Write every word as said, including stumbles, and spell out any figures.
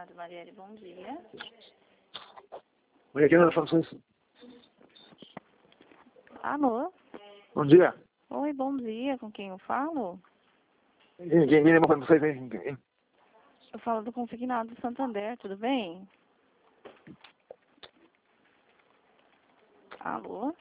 Consignado, Marielle, bom dia. Oi, aqui na Funções. Alô? Bom dia. Oi, bom dia, com quem eu falo? Quem, quem, quem é pra vocês, hein? Quem? Eu falo do Consignado do Santander, tudo bem? Alô?